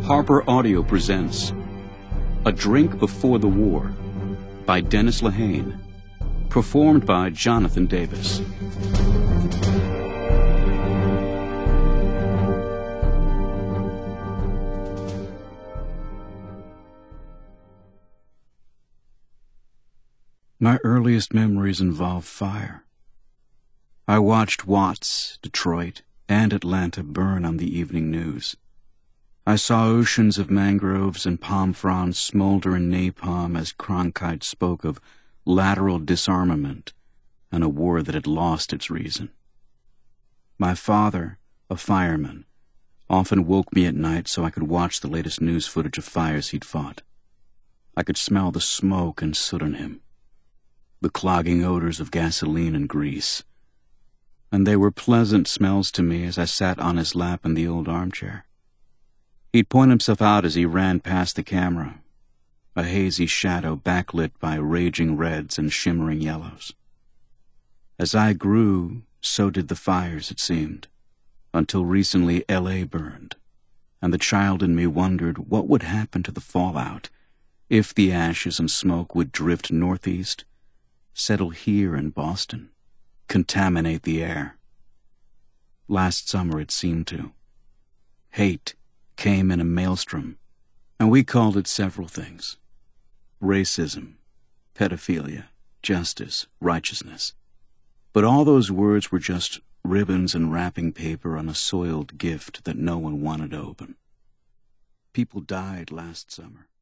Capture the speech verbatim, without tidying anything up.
Harper Audio presents A Drink Before the War by Dennis Lehane, performed by Jonathan Davis. My earliest memories involve fire. I watched Watts, Detroit, and Atlanta burn on the evening news. I saw oceans of mangroves and palm fronds smolder in napalm as Cronkite spoke of lateral disarmament and a war that had lost its reason. My father, a fireman, often woke me at night so I could watch the latest news footage of fires he'd fought. I could smell the smoke and soot on him, the clogging odors of gasoline and grease, and they were pleasant smells to me as I sat on his lap in the old armchair. He'd point himself out as he ran past the camera, a hazy shadow backlit by raging reds and shimmering yellows. As I grew, so did the fires, it seemed, until recently L A burned, and the child in me wondered what would happen to the fallout if the ashes and smoke would drift northeast, settle here in Boston, contaminate the air. Last summer it seemed to. Hate came in a maelstrom, and we called it several things. Racism, pedophilia, justice, righteousness. But all those words were just ribbons and wrapping paper on a soiled gift that no one wanted to open. People died last summer.